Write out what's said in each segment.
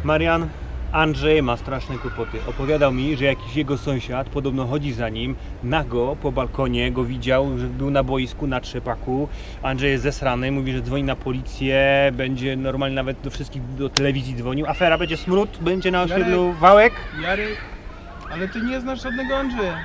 Marian, Andrzej ma straszne kłopoty. Opowiadał mi, że jakiś jego sąsiad podobno chodzi za nim, nago po balkonie go widział, że był na boisku, na trzepaku. Andrzej jest zesrany, mówi, że dzwoni na policję, będzie normalnie nawet do wszystkich, do telewizji dzwonił. Afera, będzie smród, będzie na osiedlu wałek. Jarek, ale ty nie znasz żadnego Andrzeja.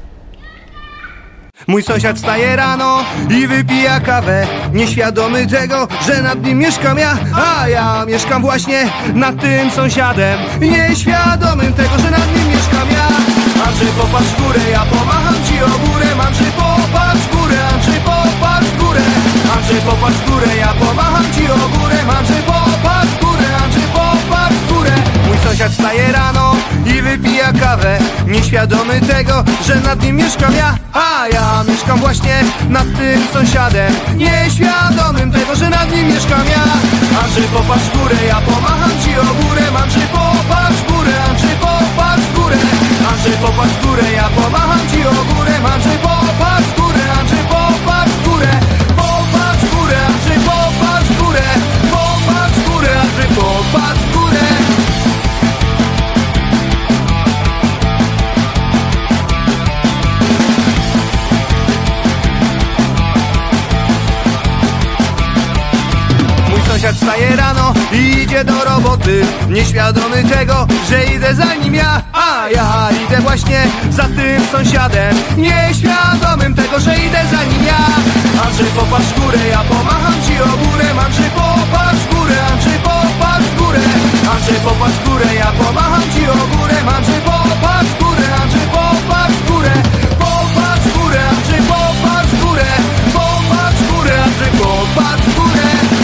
Mój sąsiad wstaje rano i wypija kawę, nieświadomy tego, że nad nim mieszkam ja, a ja mieszkam właśnie nad tym sąsiadem, nieświadomym tego, że nad nim mieszkam ja. Andrzej, popatrz w górę, ja pomacham ci ogórem. Andrzej, popatrz w górę, Andrzej, popatrz w górę. Andrzej, popatrz w górę, ja pomacham ci ogórem. Andrzej, popatrz w górę, Andrzej, popatrz w górę. Mój sąsiad wstaje rano i wypija kawę, nieświadomy tego, że nad nim mieszkam ja, a ja mieszkam właśnie nad tym sąsiadem, nieświadomym tego, że nad nim mieszkam ja. Andrzej, popatrz w górę, ja pomacham ci ogórem. Andrzej, popatrz w górę, Andrzej, popatrz w górę. Andrzej, popatrz w górę, ja pomacham ci ogórem. Andrzej, popatrz w górę, Andrzej, popatrz w górę. Popatrz w górę, Andrzej, popatrz w górę. Popatrz w górę, Andrzej, popatrz w górę. Sąsiad wstaje rano i idzie do roboty, nieświadomy tego, że idę za nim ja, a ja idę właśnie za tym sąsiadem, nieświadomym tego, że idę za nim ja. Andrzej, popatrz w górę, ja pomacham ci ogórem. Andrzej, popatrz w górę, Andrzej, popatrz w górę. Andrzej, popatrz w górę, ja pomacham ci ogórem. Andrzej, popatrz w górę, Andrzej, popatrz w górę. Popatrz w górę, Andrzej, popatrz w górę. Popatrz w górę, Andrzej, popatrz w górę.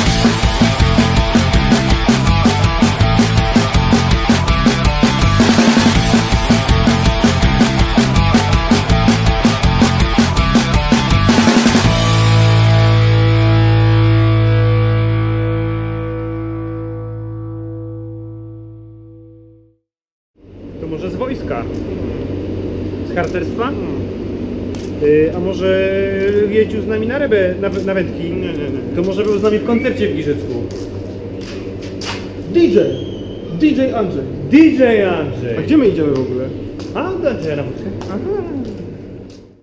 To może z wojska? Z harcerstwa? A może jeździł z nami na Rebę, na wędki? Nie. To może był z nami w koncercie w Giżycku? DJ Andrzej. DJ Andrzej! A gdzie my idziemy w ogóle? A, do Andrzeja na wódkę. Aha.